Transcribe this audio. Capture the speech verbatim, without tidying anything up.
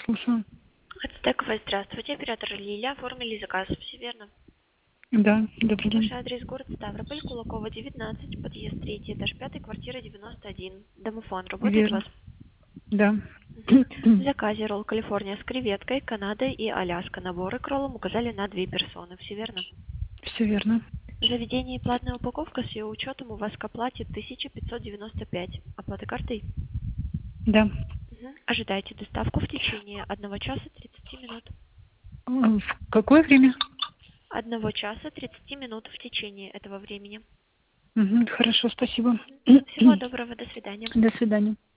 Слушаю. Ацтековая, здравствуйте. Оператор Лилия. Оформили заказ. Все верно? Да, добрый Ваш день. адрес город Ставрополь, Кулакова, девятнадцать, подъезд третий, этаж пятый, квартира девяносто один. Домофон работает у Верно. вас? Да. Мгм. В заказе ролл Калифорния с креветкой, Канада и Аляска. Наборы к роллам указали на две персоны. Все верно? Все верно. Заведение и платная упаковка с ее учетом у вас к оплате тысяча пятьсот девяносто пять. Оплата картой? Да. Мгм. Ожидайте доставку в течение одного часа тридцати минут. А, В какое время? Одного часа тридцати минут в течение этого времени. Мгм, хорошо, спасибо. Всего доброго, до свидания. До свидания.